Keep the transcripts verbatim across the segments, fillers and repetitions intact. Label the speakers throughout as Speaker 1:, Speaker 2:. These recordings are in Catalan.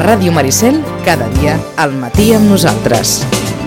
Speaker 1: Ràdio Maricel, cada dia al matí amb nosaltres.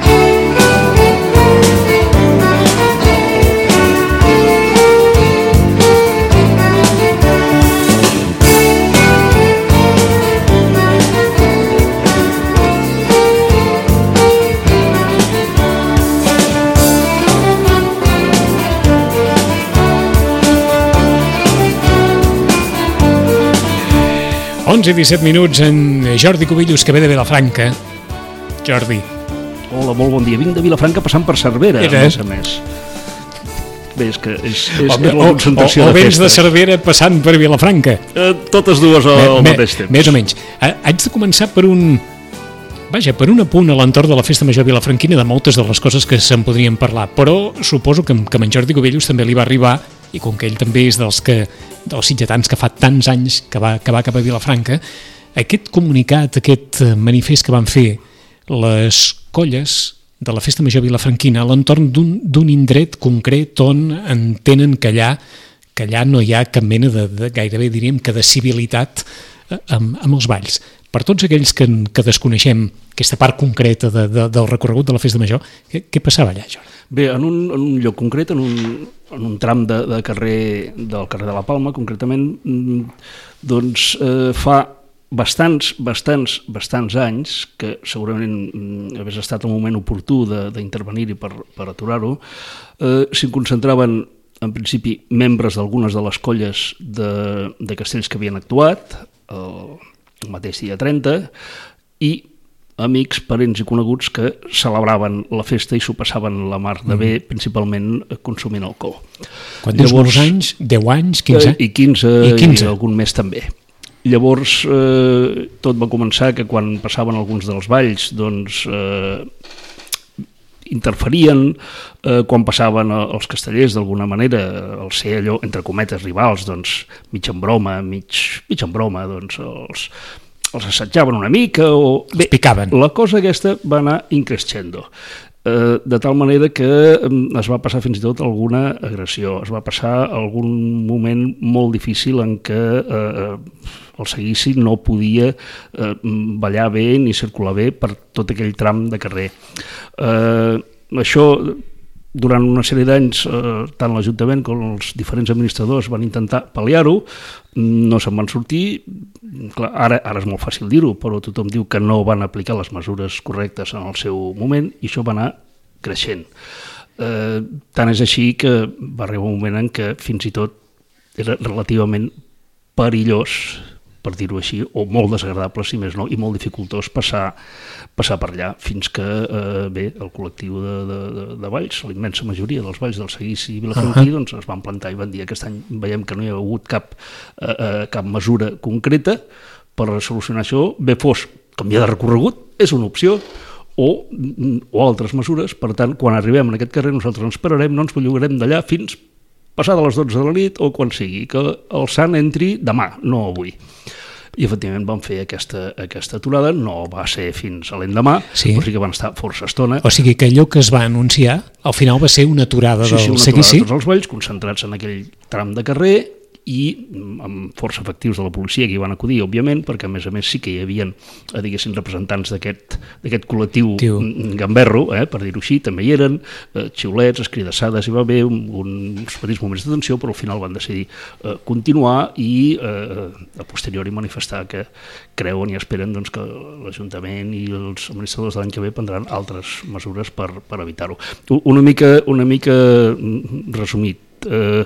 Speaker 2: onze i disset minuts en Jordi Cubillos, que ve de Vilafranca. Jordi.
Speaker 3: Hola, molt bon dia. Vinc de Vilafranca passant per Cervera,
Speaker 2: Era.
Speaker 3: a més a més. Bé, és que és, és,
Speaker 2: O,
Speaker 3: és la
Speaker 2: o,
Speaker 3: concentració
Speaker 2: o, o
Speaker 3: de
Speaker 2: vens
Speaker 3: festa.
Speaker 2: de Cervera passant per Vilafranca.
Speaker 3: Eh, totes dues al, al
Speaker 2: Me-
Speaker 3: mateix temps.
Speaker 2: Més o menys. Ha- Haig de començar per un... Vaja, per un apunt a l'entorn de la Festa Major vilafranquina de moltes de les coses que se'n podrien parlar, però suposo que, que amb en Jordi Cubillos també li va arribar, i com que ell també és dels que dels sitgetans que fa tants anys que va, que va cap a Vilafranca, aquest comunicat, aquest eh, manifest que van fer les colles de la Festa Major vilafranquina a l'entorn d'un d'un indret concret on entenen que allà, que allà no hi ha cap mena de, de gairebé diríem que de civilitat eh, amb, amb els balls. Per tots aquells que, que desconeixem aquesta part concreta de, de, del recorregut de la Festa Major, què, què passava allà, Jordi?
Speaker 3: Bé, en un, en un lloc concret, en un, en un tram de, de carrer, del carrer de la Palma, concretament, mm, doncs eh, fa bastants, bastants, bastants anys, que segurament mm, hagués estat el moment oportú de- d'intervenir-hi per, per aturar-ho, eh, s'hi concentraven en principi membres d'algunes de les colles de, de castells que havien actuat el, el mateix dia trenta, i amics, parents i coneguts que celebraven la festa i s'ho passaven la mar de bé, mm. principalment consumint alcohol.
Speaker 2: Quan dius molts anys, deu anys, quinze?
Speaker 3: Eh, I quinze,
Speaker 2: I quinze.
Speaker 3: i algun mes també. Llavors, eh, tot va començar que quan passaven alguns dels balls, doncs, eh, interferien, eh, quan passaven els castellers d'alguna manera, el ser allò, entre cometes, rivals, doncs, mig en broma, mig, mig en broma, doncs, els, els assetjaven una mica, o...
Speaker 2: Els picaven.
Speaker 3: La cosa aquesta va anar increscendo, eh, de tal manera que mm, es va passar fins i tot alguna agressió, es va passar algun moment molt difícil en què eh, el seguici no podia eh, ballar bé ni circular bé per tot aquell tram de carrer. Eh, això, durant una sèrie d'anys, eh, tant l'Ajuntament com els diferents administradors van intentar pal·liar-ho, no se'n van sortir. Clar, ara, ara és molt fàcil dir-ho, però tothom diu que no van aplicar les mesures correctes en el seu moment i això va anar creixent. Eh, tant és així que va arribar un moment en què fins i tot era relativament perillós, per dir-ho així, o molt desagradable, si més no, i molt dificultós passar, passar per allà, fins que, eh, bé, el col·lectiu de, de, de, de balls, la immensa majoria dels balls del Seguici i Vilafranquí, uh-huh. doncs es van plantar i van dir aquest any veiem que no hi ha hagut cap, eh, eh, cap mesura concreta per solucionar això, bé fos canviar de recorregut, és una opció, o, o altres mesures. Per tant, quan arribem en aquest carrer nosaltres ens pararem, no ens bellugarem d'allà fins passada les dotze de la nit o quan sigui, que el sant entri demà, no avui. I efectivament van fer aquesta, aquesta aturada, no va ser fins a l'endemà,
Speaker 2: Sí.
Speaker 3: però sí que van estar força estona.
Speaker 2: O sigui que allò que es va anunciar, al final va ser una aturada
Speaker 3: Sí, sí,
Speaker 2: del
Speaker 3: una aturada
Speaker 2: seguici.
Speaker 3: de tots els balls, concentrats en aquell tram de carrer, i amb força efectius de la policia que hi van acudir, òbviament, perquè a més a més sí que hi havia, diguéssim, representants d'aquest d'aquest col·lectiu
Speaker 2: Tio.
Speaker 3: gamberro, eh, per dir-ho així, també hi eren, eh, xiulets, escridassades, hi va haver un, uns petits moments de tensió, però al final van decidir eh, continuar i eh, a posteriori manifestar que creuen i esperen doncs, que l'Ajuntament i els administradors de l'any que ve prendran altres mesures per, per evitar-ho. Una mica, una mica resumit, eh,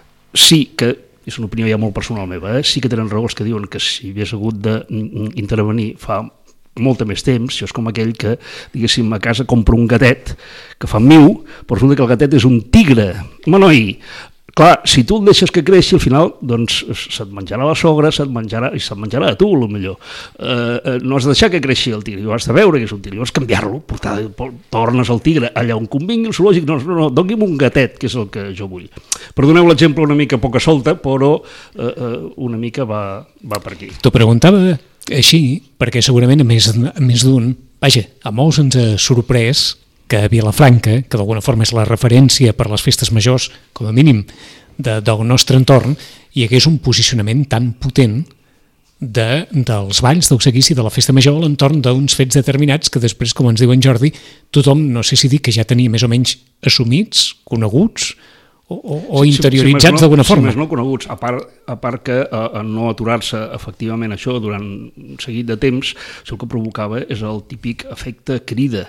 Speaker 3: sí que és una opinió ja molt personal meva, eh? sí que tenen raó els que diuen que si hagués hagut d'intervenir fa molta més temps, això és com aquell que, diguéssim, a casa compra un gatet que fa miu, però resulta que el gatet és un tigre. Home, noi, clar, si tu el deixes que creixi, al final, doncs, se't menjarà la sogra, se't menjarà, i se't menjarà a tu, potser. Eh, no has de deixar que creixi el tigre, ho has de veure que és un tigre, ho has de canviar-lo, portar, tornes el tigre allà on convingui, el zoològic, no, no, no, doni'm un gatet, que és el que jo vull. Perdoneu l'exemple una mica poca solta, però eh, eh, una mica va, va per aquí.
Speaker 2: T'ho preguntava així, perquè segurament a més, a més d'un, vaja, a molts ens ha sorprès que a Vilafranca, que d'alguna forma és la referència per les festes majors, com a mínim, de, del nostre entorn, hi hagués un posicionament tan potent de, dels balls del seguici de la festa major a l'entorn d'uns fets determinats que després, com ens diu en Jordi, tothom, no sé si dir que ja tenia més o menys assumits, coneguts o, o, o sí, interioritzats si, si d'alguna forma.
Speaker 3: Si més no coneguts, a part, a part que a, a no aturar-se efectivament això durant un seguit de temps, el que provocava és el típic efecte crida.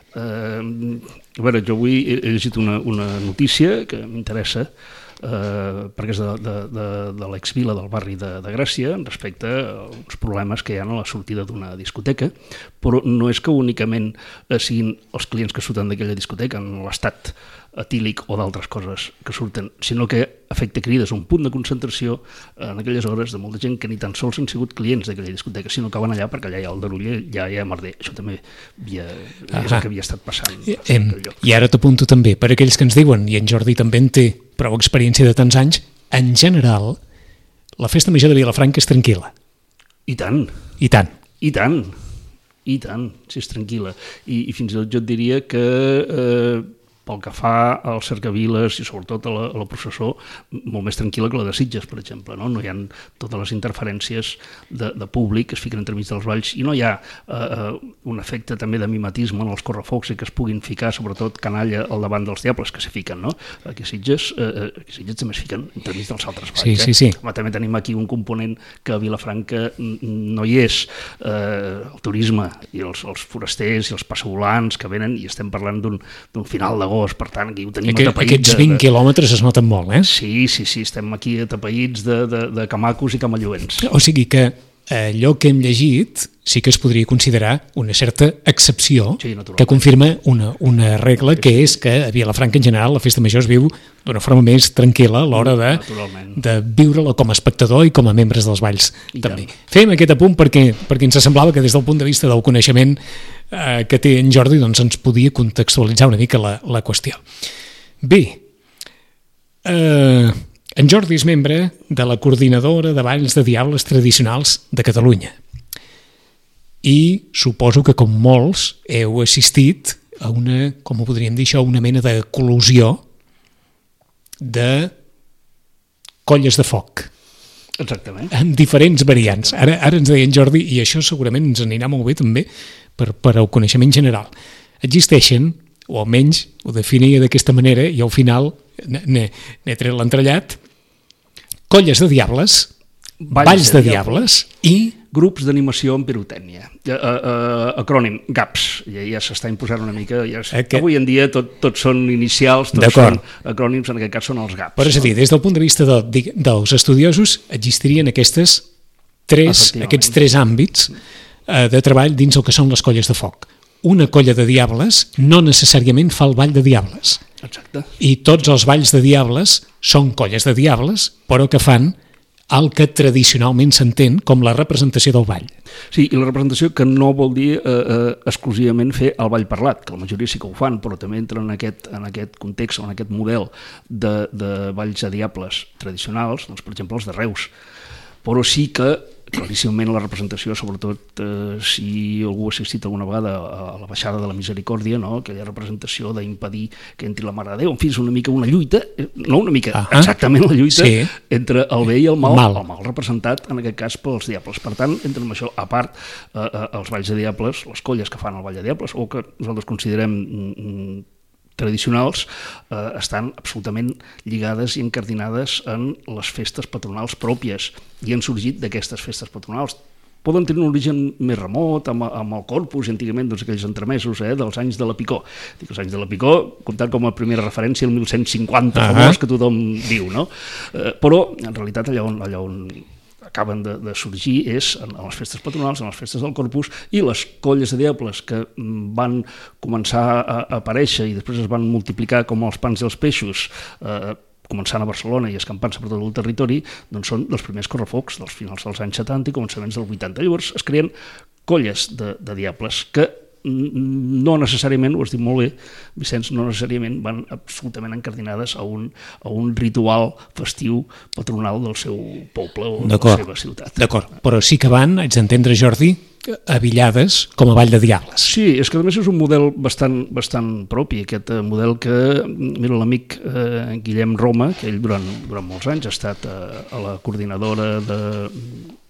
Speaker 3: Eh, a veure, jo avui he, he llegit una, una notícia que m'interessa, eh, perquè és de, de, de, de l'exvila del barri de, de Gràcia respecte als problemes que hi ha a la sortida d'una discoteca, però no és que únicament siguin els clients que surten d'aquella discoteca en l'estat etílic o d'altres coses que surten, sinó que efecte crida és un punt de concentració en aquelles hores de molta gent que ni tan sols han sigut clients d'aquella discoteca, sinó que van allà perquè allà hi ha el daruller, ja hi ha merder. Això també havia, és el que havia estat passant.
Speaker 2: I, em, I ara t'apunto també, per aquells que ens diuen, i en Jordi també en té prou experiència de tants anys, en general, la festa major de Vilafranca és tranquil·la.
Speaker 3: I tant.
Speaker 2: I tant.
Speaker 3: I tant. I tant, si és tranquil·la. I, i fins i tot jo et diria que eh, pel que fa als cercaviles i sobretot a la, a la processó, molt més tranquil·la que la de Sitges, per exemple. No, no hi ha totes les interferències de, de públic que es fiquen entremig dels balls i no hi ha eh, un efecte també de mimetisme en els correfocs i que es puguin ficar, sobretot canalla, al davant dels diables que s'hi fiquen. No? Aquí a Sitges, eh, aquí a Sitges també es fiquen entremig dels altres balls.
Speaker 2: Sí, sí, sí.
Speaker 3: Eh? També tenim aquí un component que a Vilafranca no hi és. Eh, el turisme i els, els forasters i els passavolants que venen i estem parlant d'un final d'agost. Per tant, aquí ho tenim
Speaker 2: Aqu
Speaker 3: atapeïts.
Speaker 2: Aquests vint de... quilòmetres es noten molt, eh?
Speaker 3: Sí, sí, sí, estem aquí atapeïts de, de, de camacos i camalluents.
Speaker 2: O sigui que allò que hem llegit sí que es podria considerar una certa excepció
Speaker 3: sí,
Speaker 2: que confirma una, una regla que és que a Vilafranca en general la festa major es viu d'una forma més tranquil·la a l'hora de, de viure-la com a espectador i com a membres dels balls. I també. Tant. Fem aquest apunt perquè, perquè ens semblava que des del punt de vista del coneixement eh, que té en Jordi doncs ens podia contextualitzar una mica la, la qüestió. Bé, eh, en Jordi és membre de la Coordinadora de Balls de Diables Tradicionals de Catalunya i suposo que, com molts, heu assistit a una, com ho podríem dir això, una mena de col·lusió de colles de foc.
Speaker 3: Exactament.
Speaker 2: En diferents variants. Ara, ara ens deia en Jordi, i això segurament ens anirà molt bé també per, per al coneixement general. Existeixen, o almenys ho definia d'aquesta manera, i al final n'he tret l'entrellat, colles de diables, balls, balls de, de diables, diables i
Speaker 3: grups d'animació en pirotècnia. Uh, uh, acrònim, GAPS. Ja, ja s'està imposant una mica. Ja és, Aquest... Avui en dia tot, tot són inicials, tots són acrònims, en aquest cas són els GAPS.
Speaker 2: Però és a dir, des del punt de vista de, de, dels estudiosos existirien aquestes tres, aquests tres àmbits uh, de treball dins el que són les colles de foc. Una colla de diables no necessàriament fa el ball de diables.
Speaker 3: Exacte.
Speaker 2: I tots els balls de diables són colles de diables, però que fan el que tradicionalment s'entén com la representació del ball.
Speaker 3: Sí, i la representació que no vol dir eh, eh, exclusivament fer el ball parlat, que la majoria sí que ho fan, però també entra en aquest, en aquest context o en aquest model de, de balls de diables tradicionals, doncs, per exemple els de Reus. Però sí que claríssimament la representació, sobretot eh, si algú ha assistit alguna vegada a la baixada de la Misericòrdia, no? Aquella representació d'impedir que entri la Mare de Déu, en fi, és una mica una lluita, no una mica, uh-huh. exactament la lluita sí. entre el bé i el mal, mal, el mal representat en aquest cas pels diables. Per tant, entre amb això, a part, eh, eh, els balls de diables, les colles que fan el ball de diables, o que nosaltres considerem mm, tradicionals, eh, estan absolutament lligades i encardinades en les festes patronals pròpies i han sorgit d'aquestes festes patronals. Poden tenir un origen més remot, amb, amb el Corpus, antigament, doncs, aquells entremesos eh, dels anys de la Picó. Dic, els anys de la Picó, comptant com a primera referència el mil cent cinquanta, uh-huh. famós, que tothom diu, no? Eh, però, en realitat, allà on, allà on acaben de, de sorgir és en, en les festes patronals, en les festes del Corpus, i les colles de diables que van començar a, a aparèixer i després es van multiplicar com els pans i els peixos, eh, començant a Barcelona i escampant-se per tot el territori, doncs són dels primers correfocs dels finals dels anys setanta i començaments del vuitanta. Llavors es creen colles de, de diables que no necessàriament, ho has dit molt bé, Vicenç, no necessàriament van absolutament encardinades a un, a un ritual festiu patronal del seu poble o de la seva ciutat.
Speaker 2: D'acord, però sí que van, haig d'entendre, Jordi, avillades com a ball de diables.
Speaker 3: Sí, és que a més és un model bastant, bastant propi, aquest model que, mira, l'amic eh, Guillem Roma, que ell durant, durant molts anys ha estat eh, a la coordinadora de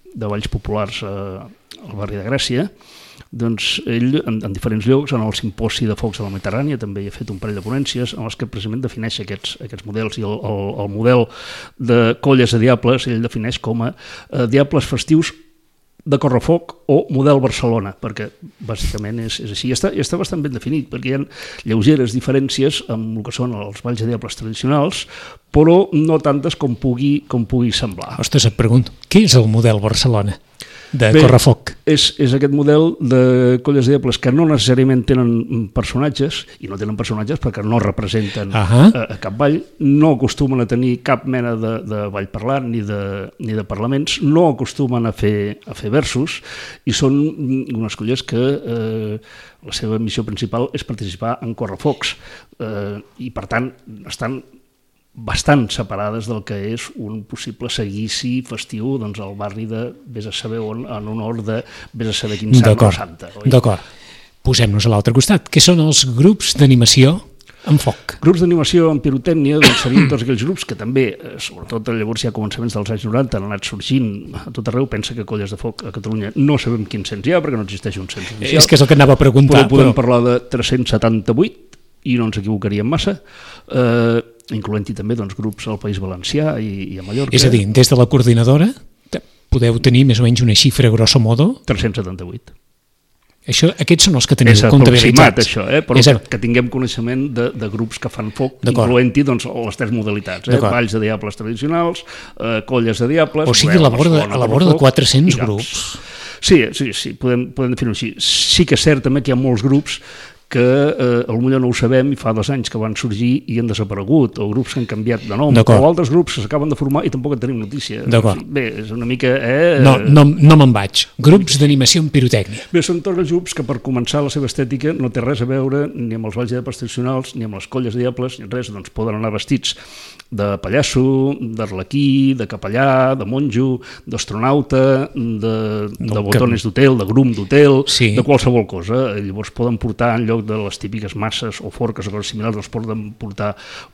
Speaker 3: de balls populars eh, al barri de Gràcia, doncs ell, en, en diferents llocs, en el simposi de Focs de la Mediterrània, també hi ha fet un parell de ponències en les que precisament defineix aquests, aquests models, i el, el, el model de colles de diables ell defineix com a eh, diables festius de correfoc o model Barcelona, perquè bàsicament és, és així. I està, i està bastant ben definit, perquè hi ha lleugeres diferències amb el que són els balls de diables tradicionals, però no tantes com pugui, com pugui semblar.
Speaker 2: Ostres, et pregunto, què és el model Barcelona de
Speaker 3: Bé,
Speaker 2: correfoc?
Speaker 3: És, és aquest model de colles de diables que no necessàriament tenen personatges, i no tenen personatges perquè no representen uh -huh. a, a cap ball, no acostumen a tenir cap mena de, de ball parlant ni de, ni de parlaments, no acostumen a fer, a fer versos, i són unes colles que eh, la seva missió principal és participar en correfocs, eh, i per tant estan bastant separades del que és un possible seguici festiu doncs, al barri de vés a saber on, en honor de vés a saber quin sant o santa. Oi?
Speaker 2: D'acord. Posem-nos a l'altre costat. Què són els grups d'animació amb foc?
Speaker 3: Grups d'animació amb pirotècnia doncs, serien tots aquells grups que també, sobretot llavors ja a començaments dels anys noranta, han anat sorgint a tot arreu. Pensa que colles de foc a Catalunya no sabem quins cens hi ha, perquè no existeix un cens oficial.
Speaker 2: És que és el que anava a preguntar.
Speaker 3: Però podem però... parlar de tres-cents setanta-vuit, i no ens equivocaríem massa, eh, incloent-hi també doncs, grups al País Valencià i, i a Mallorca.
Speaker 2: És a dir, des de la coordinadora podeu tenir més o menys una xifra grosso modo?
Speaker 3: tres-cents setanta-vuit.
Speaker 2: Això, aquests són els que teniu
Speaker 3: és
Speaker 2: comptabilitzats.
Speaker 3: És això, eh? Però que, que tinguem coneixement de, de grups que fan foc, incloent-hi doncs, les tres modalitats, eh? Balls de diables tradicionals, eh, colles de diables...
Speaker 2: O sigui, a la vora de, a la vora de quatre-cents grups.
Speaker 3: Sí, sí, sí, podem, podem definir-ho així. Sí que és cert també que hi ha molts grups que eh, potser no ho sabem i fa dos anys que van sorgir i han desaparegut, o grups que han canviat de nom, o altres grups que s'acaben de formar i tampoc en tenim notícia. Bé, és una mica... Eh,
Speaker 2: no no, no me'n vaig. Grups d'animació amb pirotècnia.
Speaker 3: Bé, són tots els grups que per començar la seva estètica no té res a veure ni amb els balls de diables tradicionals, ni amb les colles de diables, ni res, doncs poden anar vestits de pallasso, d'arlequí, de capellà, de monjo, d'astronauta, de, de botones d'hotel, de grum d'hotel, sí. De qualsevol cosa. Llavors poden portar en lloc de les típiques masses o forques o coses similars, els poden portar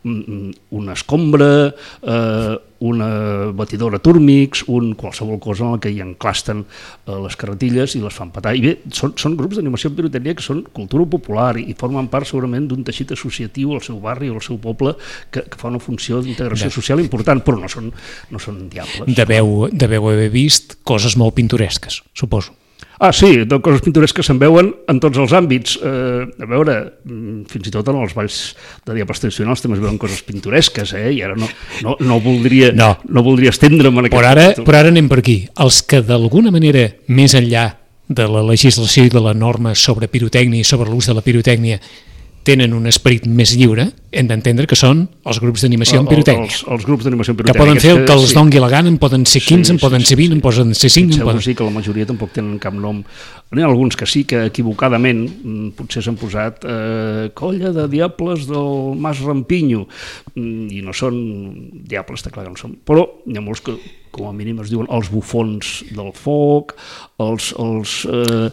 Speaker 3: una escombra, eh, una batidora Turmix, un qualsevol cosa en la que hi enclasten eh, les carretilles i les fan petar. I bé, són, són grups d'animació en pirotècnia que són cultura popular i formen part segurament d'un teixit associatiu al seu barri o al seu poble que, que fa una funció d'integració social important, però no són, no són diables.
Speaker 2: Deveu, deveu haver vist coses molt pintoresques, suposo.
Speaker 3: Ah, sí, de coses pintoresques se'n veuen en tots els àmbits. Eh, a veure, fins i tot en els balls de diables tradicionals també es veuen coses pintoresques, eh? I ara no, no, no, voldria, no. no voldria estendre'm en aquest...
Speaker 2: Però ara, però ara anem per aquí. Els que d'alguna manera, més enllà de la legislació i de la norma sobre pirotècnia i sobre l'ús de la pirotècnia, tenen un esperit més lliure, hem d'entendre que són els grups d'animació en pirotècnia.
Speaker 3: Els, els grups d'animació en pirotècnia.
Speaker 2: Que poden fer el que els sí. dongui la gana, en poden ser quinze, sí, en poden sí, ser vint, sí. en poden ser cinc...
Speaker 3: Segur
Speaker 2: poden...
Speaker 3: sí que la majoria tampoc tenen cap nom. N'hi ha alguns que sí, que equivocadament potser s'han posat eh, colla de diables del Mas Rampinyo, i no són diables, està clar que no són. Però hi ha molts que, com a mínim, es diuen els bufons del foc, els... els eh,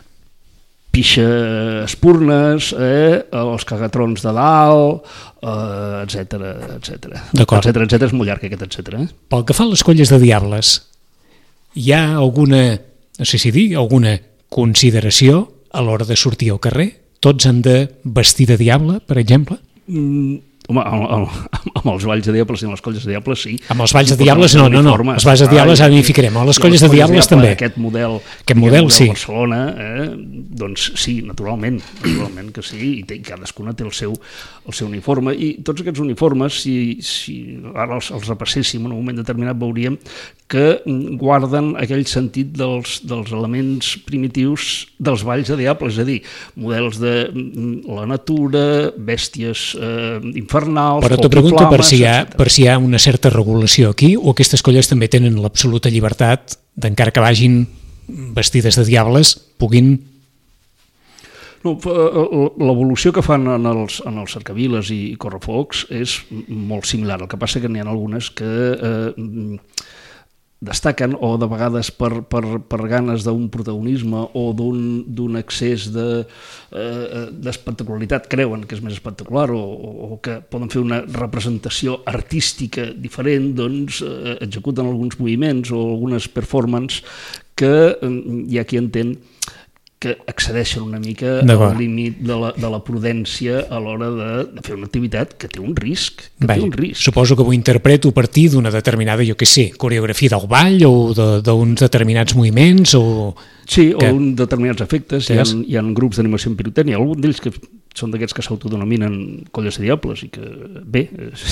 Speaker 3: pixa espurnes, eh, els cagatrons de dalt, eh, etcètera, etcètera. Etcètera, etcètera, és molt llarg aquest etcètera. Eh?
Speaker 2: Pel que fa a les colles de diables, hi ha alguna, no sé si dir, alguna consideració a l'hora de sortir al carrer? Tots han de vestir de diable, per exemple?
Speaker 3: Mm, home, amb, amb els balls de diables i amb les colles de diables, sí.
Speaker 2: Amb els balls de diables, no, no, no. Els balls de diables ara n'hi ficarem. A les colles de diables també.
Speaker 3: Aquest model,
Speaker 2: aquest model, sí.
Speaker 3: Barcelona, eh, doncs sí, naturalment, naturalment que sí, i, té, i cadascuna té el seu, el seu uniforme, i tots aquests uniformes, si, si ara els, els repasséssim en un moment determinat, veuríem que guarden aquell sentit dels, dels elements primitius dels balls de diables, és a dir, models de la natura, bèsties eh, infernals...
Speaker 2: Però t'ho pregunto per si, ha, per si hi ha una certa regulació aquí, o aquestes colles també tenen l'absoluta llibertat d'encara que vagin vestides de diables, puguin...
Speaker 3: No, l'evolució que fan en els, en els cercaviles i correfocs és molt similar. El que passa que n'hi ha algunes que... Eh, destaquen, o de vegades per, per, per ganes d'un protagonisme o d'un excés de, eh, d'espectacularitat, creuen que és més espectacular o, o que poden fer una representació artística diferent, doncs eh, executen alguns moviments o algunes performances que eh, hi ha qui entén que excedeixen una mica al límit de la, de la prudència a l'hora de, de fer una activitat que té un risc. Que
Speaker 2: Val.
Speaker 3: té un risc.
Speaker 2: Suposo que ho interpreto a partir d'una determinada, jo què sé, coreografia del ball o d'uns determinats moviments o...
Speaker 3: Sí,
Speaker 2: que...
Speaker 3: o uns determinats efectes. Hi ha, hi ha grups d'animació en pirotècnia, alguns d'ells que són d'aquests que s'autodenominen colles de diables i que, bé,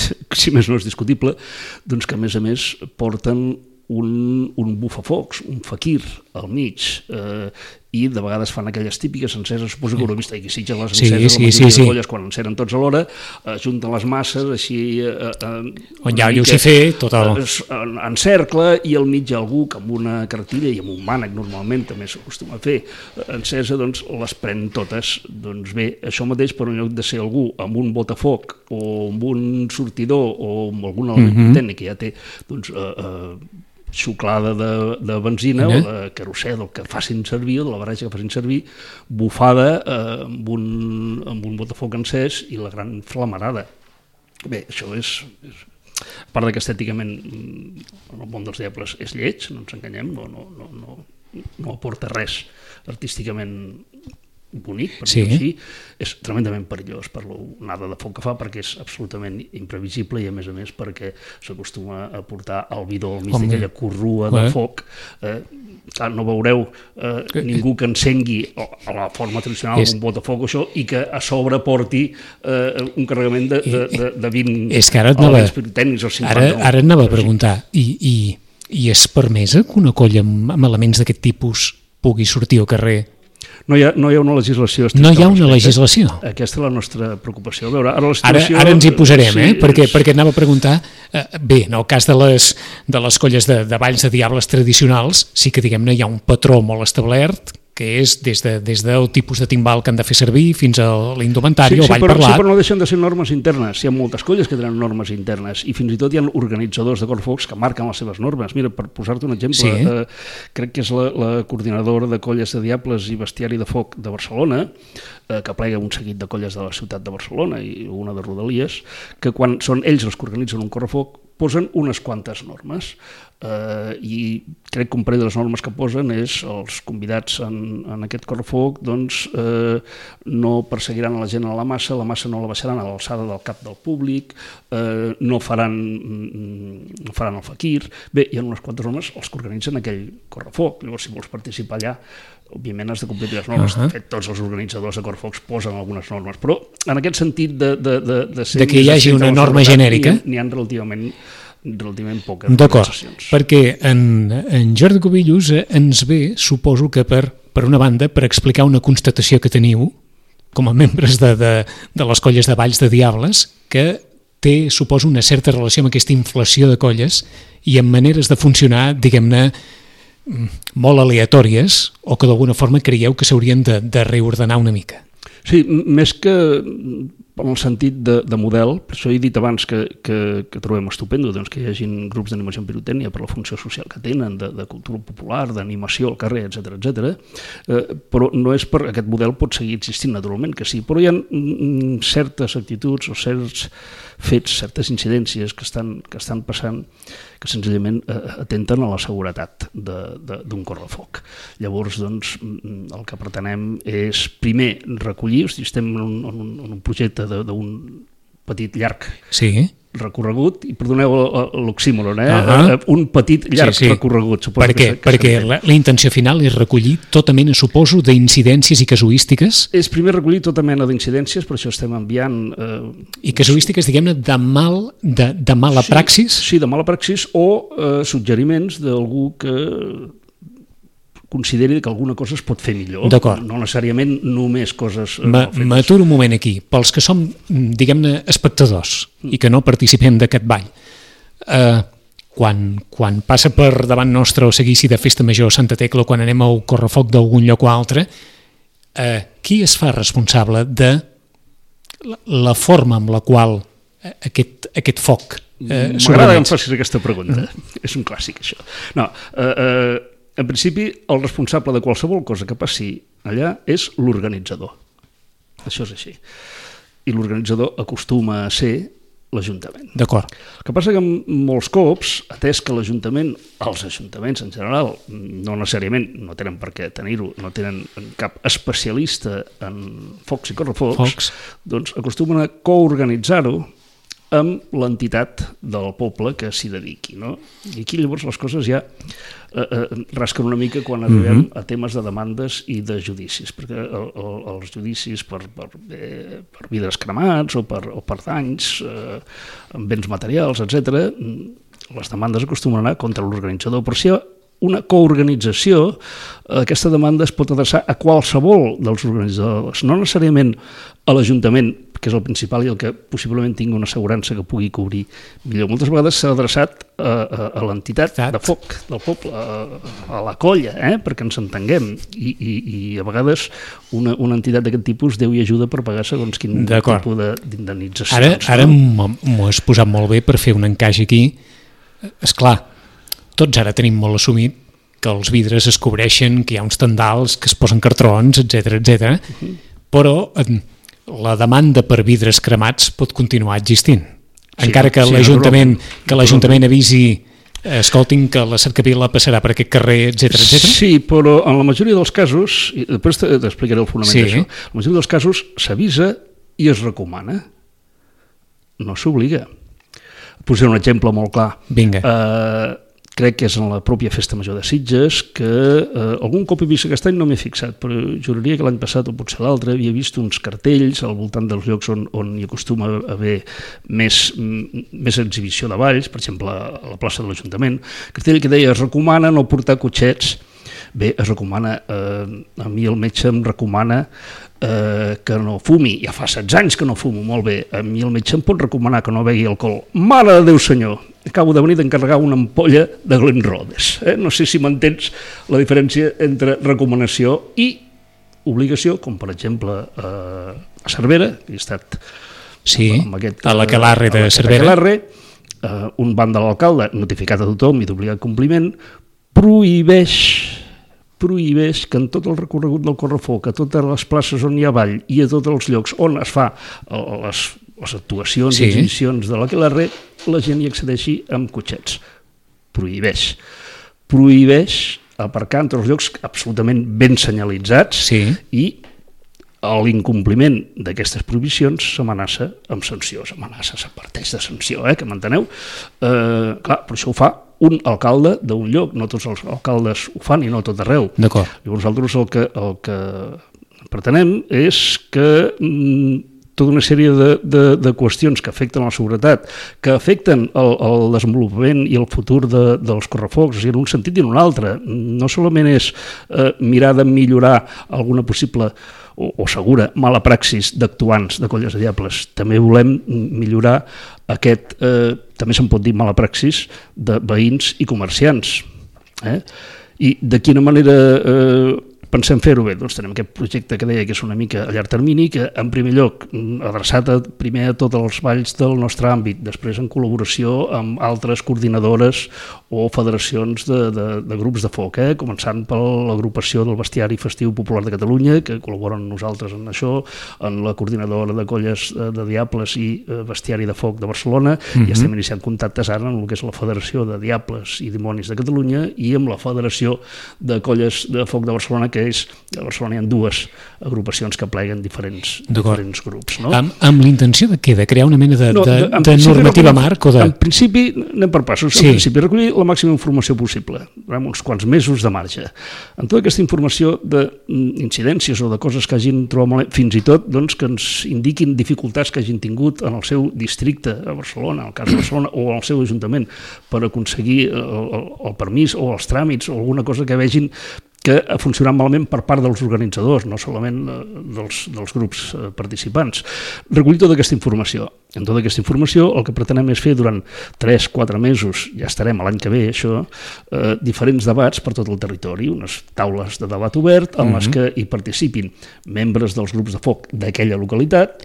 Speaker 3: si més no és discutible, doncs que a més a més porten un, un bufafocs, un faquir al mig, eh, i de vegades fan aquelles típiques enceses, suposo que ho heu vist aquí, Sitges, les enceses,
Speaker 2: sí, sí,
Speaker 3: la
Speaker 2: sí, sí.
Speaker 3: de colles, quan encenen tots alhora, eh, junten les masses, així... Eh, eh,
Speaker 2: on hi ha Llucifer, tot el...
Speaker 3: En, en cercle, i al mig hi ha algú que amb una cartilla i amb un mànec, normalment, també s'acostuma a fer encesa, doncs les pren totes. Doncs bé, això mateix, per en lloc de ser algú amb un botafoc o amb un sortidor o amb algun element mm-hmm. tècnic que ja té, doncs... Eh, eh, xuclada de, de benzina eh? o de querosè, del que facin servir, o de la barreja que facin servir, bufada eh, amb, un, amb un botafoc encès i la gran flamarada. Bé, això és... és a part que estèticament en el món dels diables és lleig, no ens enganyem, no, no, no, no, no aporta res artísticament bonic, per
Speaker 2: sí.
Speaker 3: dir-ho així, és tremendament perillós per l'onada de foc que fa, perquè és absolutament imprevisible i a més a més perquè s'acostuma a portar el bidó al mig d'aquella corrua de foc. Eh, clar, no veureu eh, ningú que encengui a la forma tradicional és... un botafoc o això i que a sobre porti eh, un carregament de, de, de, de vint
Speaker 2: és que ara elements
Speaker 3: pirotècnics o cinquanta.
Speaker 2: Ara, ara anava a preguntar, i, i, i és permesa que una colla amb, amb elements d'aquest tipus pugui sortir al carrer?
Speaker 3: No hi, ha, no hi ha una legislació.
Speaker 2: No hi ha una legislació.
Speaker 3: Aquesta és la nostra preocupació. A veure, ara, la
Speaker 2: situació... ara, ara ens hi posarem, sí, eh? perquè, és... perquè anava a preguntar, eh, bé, en el cas de les, de les colles de, de balls de diables tradicionals, sí que diguem-ne hi ha un patró molt establert, que és des, de, des del tipus de timbal que han de fer servir fins a l'indumentari
Speaker 3: sí,
Speaker 2: o
Speaker 3: sí,
Speaker 2: ball
Speaker 3: però,
Speaker 2: parlat.
Speaker 3: Sí, però no deixen de ser normes internes. Hi ha moltes colles que tenen normes internes i fins i tot hi ha organitzadors de correfocs que marquen les seves normes. Mira, per posar-te un exemple, sí. eh, crec que és la, la coordinadora de colles de diables i bestiari de foc de Barcelona, eh, que plega un seguit de colles de la ciutat de Barcelona i una de Rodalies, que quan són ells els que organitzen un correfoc posen unes quantes normes eh, i crec que un parell de les normes que posen és els convidats en, en aquest correfoc doncs, eh, no perseguiran a la gent a la massa, la massa no la baixaran a l'alçada del cap del públic, eh, no, faran, no faran el faquir. Bé, hi ha unes quantes normes els que organitzen aquell correfoc. Llavors, si vols participar allà, òbviament has de complir les normes. Uh-huh. De fet, tots els organitzadors de correfocs posen algunes normes, però en aquest sentit de, de, de, de, ser
Speaker 2: de que hi hagi una norma genèrica
Speaker 3: n'hi ha relativament, relativament poques.
Speaker 2: D'acord, perquè en, en Jordi Cubillos ens ve, suposo que per, per una banda, per explicar una constatació que teniu com a membres de, de, de les colles de balls de diables, que té, suposo, una certa relació amb aquesta inflació de colles i amb maneres de funcionar, diguem-ne, molt aleatòries o que d'alguna forma creieu que s'haurien de, de reordenar una mica.
Speaker 3: Sí, més que en el sentit de, de model, per això he dit abans que, que, que trobem estupendo doncs, que hi hagi grups d'animació en pirotècnia per la funció social que tenen, de, de cultura popular, d'animació al carrer, etcètera, etcètera. Eh, però no és per aquest model pot seguir existint naturalment que sí, però hi ha mm, certes actituds o certs fets, certes incidències que estan, que estan passant que senzillament eh, atenten a la seguretat d'un correfoc. Llavors, doncs, el que pretenem és primer recollir, o sigui, estem en un, en un, en un projecte d'un petit llarg
Speaker 2: sí.
Speaker 3: recorregut, i perdoneu l'oxímoron, eh?
Speaker 2: Uh-huh.
Speaker 3: un petit llarg sí, sí. recorregut.
Speaker 2: Per què? Que, que Perquè la, la intenció final és recollir tota mena, suposo, d'incidències i casuístiques?
Speaker 3: És primer recollir tota mena d'incidències, per això estem enviant... Eh,
Speaker 2: I casuístiques, diguem-ne, de, mal, de, de mala
Speaker 3: sí,
Speaker 2: praxis?
Speaker 3: Sí, de mala praxis, o eh, suggeriments d'algú que consideri que alguna cosa es pot fer millor.
Speaker 2: D'acord.
Speaker 3: No necessàriament només coses...
Speaker 2: M'aturo un moment aquí. Pels que som, diguem-ne, espectadors mm. i que no participem d'aquest ball, eh, quan, quan passa per davant nostre el seguici de Festa Major a Santa Tecla, quan anem al correfoc d'algun lloc o altre, eh, qui es fa responsable de la, la forma amb la qual aquest, aquest foc. Eh,
Speaker 3: M'agrada que em facis aquesta pregunta. Mm. És un clàssic, això. No, eh, eh, en principi, el responsable de qualsevol cosa que passi allà és l'organitzador. Això és així. I l'organitzador acostuma a ser l'Ajuntament.
Speaker 2: D'acord.
Speaker 3: El que passa que molts cops, atès que l'Ajuntament, els ajuntaments en general, no necessàriament, no tenen per què tenir-ho, no tenen cap especialista en focs i correfocs,
Speaker 2: Focs.
Speaker 3: doncs acostumen a coorganitzar-ho amb l'entitat del poble que s'hi dediqui, no? I aquí llavors les coses ja eh, eh, rasquen una mica quan arribem uh-huh. a temes de demandes i de judicis, perquè el, el, els judicis per, per, eh, per vidres cremats o per, o per danys eh, amb béns materials, etcètera, les demandes acostumen a anar contra l'organitzador, però si hi ha una coorganització, aquesta demanda es pot adreçar a qualsevol dels organitzadors, no necessàriament a l'Ajuntament, que és el principal i el que possiblement tingui una assegurança que pugui cobrir millor. Moltes vegades s'ha adreçat a, a, a l'entitat de foc del poble, a, a la colla, eh? perquè ens entenguem, i, i, i a vegades una, una entitat d'aquest tipus deu i ajuda per pagar segons quin tipus d'indemnitzacions.
Speaker 2: Ara, ara no? m'ho has posat molt bé per fer un encaix aquí. Esclar, tots ara tenim molt assumit que els vidres es cobreixen, que hi ha uns tendals, que es posen cartrons, etcètera, etcètera. Uh-huh. Però la demanda per vidres cremats pot continuar existint. Sí, encara que sí, l'Ajuntament que l'Ajuntament avisi, escoltin, que la cercavila passarà per aquest carrer, etcètera, etcètera. Sí,
Speaker 3: però en la majoria dels casos, i després t'explicaré el fonament sí. d'això, en la majoria dels casos s'avisa i es recomana. No s'obliga. Posaré un exemple molt clar.
Speaker 2: Vinga.
Speaker 3: Uh, crec que és en la pròpia Festa Major de Sitges, que eh, algun cop he vist aquest any, no m'he fixat, però juraria que l'any passat o potser l'altre havia vist uns cartells al voltant dels llocs on, on hi acostuma a haver més, més exhibició de balls, per exemple a la plaça de l'Ajuntament, cartell que deia es recomana no portar cotxets. Bé, es recomana, eh, a mi el metge em recomana eh, que no fumi, ja fa setze anys que no fumo, molt bé, a mi el metge em pot recomanar que no begui alcohol. Mare de Déu senyor, acabo de venir d'encarregar una ampolla de Glen Rhodes. Eh? No sé si m'entens la diferència entre recomanació i obligació, com per exemple eh, a Cervera, que he estat
Speaker 2: sí,
Speaker 3: amb aquest,
Speaker 2: a la Calarre de Cervera,
Speaker 3: eh, un banc de l'alcalde notificat a tothom i d'obligat compliment, prohibeix prohibeix que en tot el recorregut del correfoc, a totes les places on hi ha ball i a tots els llocs on es fa les, les actuacions sí. i exhibicions de l'Aquelarre, la gent hi accedeixi amb cotxets. Prohibeix. Prohibeix aparcar en tots els llocs absolutament ben senyalitzats sí. i l'incompliment d'aquestes prohibicions s'amenaça amb sanció. S'amenaça, s'adverteix de sanció, eh, que m'enteneu? Eh, clar, però això ho fa un alcalde d'un lloc, no tots els alcaldes ho fan i no tot arreu.
Speaker 2: D'acord.
Speaker 3: Llavors nosaltres el que, el que pretenem és que mm, tota una sèrie de, de, de qüestions que afecten la seguretat, que afecten el, el desenvolupament i el futur de, dels correfocs, en un sentit i en un altre. No solament és eh, mirar de millorar alguna possible o, o segura mala praxis d'actuants de colles de diables, també volem millorar aquest, eh, també se'n pot dir mala praxis de veïns i comerciants. Eh? I de quina manera eh, pensem fer-ho? Bé, doncs tenim aquest projecte que deia que és una mica a llarg termini, que en primer lloc adreçat a, primer a tots els balls del nostre àmbit, després en col·laboració amb altres coordinadores o federacions de, de, de grups de foc, eh? Començant per l'agrupació del Bestiari Festiu Popular de Catalunya, que col·laboren amb nosaltres en això, en la coordinadora de colles de Diables i Bestiari de Foc de Barcelona, mm-hmm. i estem iniciant contactes ara amb el que és la Federació de Diables i Dimonis de Catalunya i amb la Federació de Colles de Foc de Barcelona, que és, a Barcelona hi ha dues agrupacions que pleguen diferents, diferents grups. No?
Speaker 2: Amb, amb l'intenció de què? De crear una mena de, no, de, de, de normativa recollir, marc? O de... En
Speaker 3: principi, anem per passos, sí. en principi recollir la màxima informació possible, amb uns quants mesos de marge. En tota aquesta informació d'incidències o de coses que hagin trobat molt, fins i tot doncs, que ens indiquin dificultats que hagin tingut en el seu districte a Barcelona, en el cas de Barcelona, o en el seu ajuntament, per aconseguir el, el, el permís o els tràmits o alguna cosa que vegin que ha funcionat malament per part dels organitzadors, no solament dels, dels grups participants. Recollir tota aquesta informació. En tota aquesta informació el que pretenem és fer durant tres quatre mesos, ja estarem l'any que ve, això, eh, diferents debats per tot el territori, unes taules de debat obert en mm-hmm. les que hi participin membres dels grups de foc d'aquella localitat,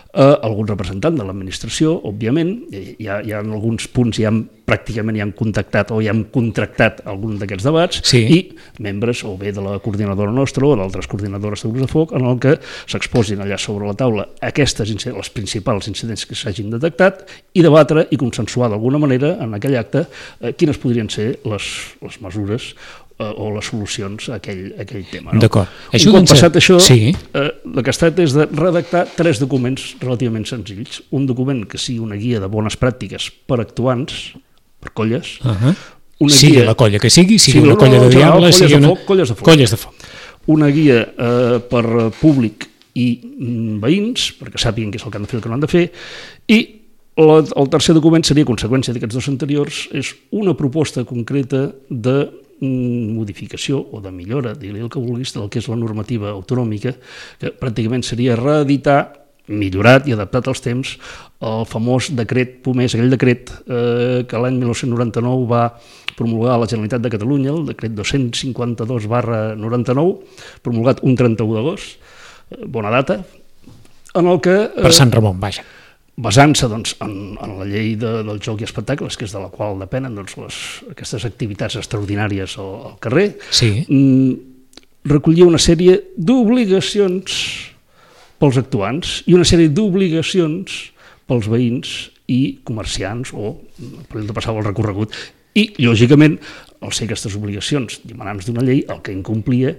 Speaker 3: Uh, algun representant de l'administració, òbviament, hi ha, hi ha en alguns punts ja han, pràcticament ja han contactat o ja han contractat algun d'aquests debats,
Speaker 2: sí.
Speaker 3: i membres o bé de la coordinadora nostra o d'altres coordinadores de grups de foc en el que s'exposin allà sobre la taula aquestes, les principals incidents que s'hagin detectat i debatre i consensuar d'alguna manera en aquell acte eh, quines podrien ser les, les mesures o les solucions a aquell, a aquell tema. No?
Speaker 2: D'acord.
Speaker 3: Un cop
Speaker 2: doncs...
Speaker 3: passat això,
Speaker 2: sí.
Speaker 3: eh, el que es tracta és de redactar tres documents relativament senzills. Un document que sigui una guia de bones pràctiques per actuants, per colles.
Speaker 2: Uh -huh.
Speaker 3: Una
Speaker 2: sigui
Speaker 3: guia...
Speaker 2: la colla que sigui, sigui
Speaker 3: sí,
Speaker 2: una
Speaker 3: no,
Speaker 2: colla
Speaker 3: no,
Speaker 2: de
Speaker 3: general,
Speaker 2: diables, sigui
Speaker 3: de
Speaker 2: una...
Speaker 3: foc, colles de foc.
Speaker 2: Colles de foc.
Speaker 3: Una guia eh, per públic i mm, veïns, perquè sàpiguen què és el que han de fer i el que no han de fer, i la, el tercer document seria conseqüència d'aquests dos anteriors, és una proposta concreta de modificació o de millora, digue-li el que vulguis, del que és la normativa autonòmica, que pràcticament seria reeditar, millorat i adaptat als temps, el famós decret POMES, aquell decret eh, que l'any dinou noranta-nou va promulgar la Generalitat de Catalunya, el decret dos-cents cinquanta-dos barra noranta-nou, promulgat un trenta-u d'agost, eh, bona data, en el que... Eh,
Speaker 2: per Sant Ramon, vaja.
Speaker 3: Basant-se doncs, en, en la llei de, del joc i espectacles, que és de la qual depenen doncs, les, aquestes activitats extraordinàries al, al carrer,
Speaker 2: sí.
Speaker 3: mm, recollia una sèrie d'obligacions pels actuants i una sèrie d'obligacions pels veïns i comerciants o per exemple passava el recorregut. I, lògicament, al ser aquestes obligacions dimanants d'una llei, el que incomplia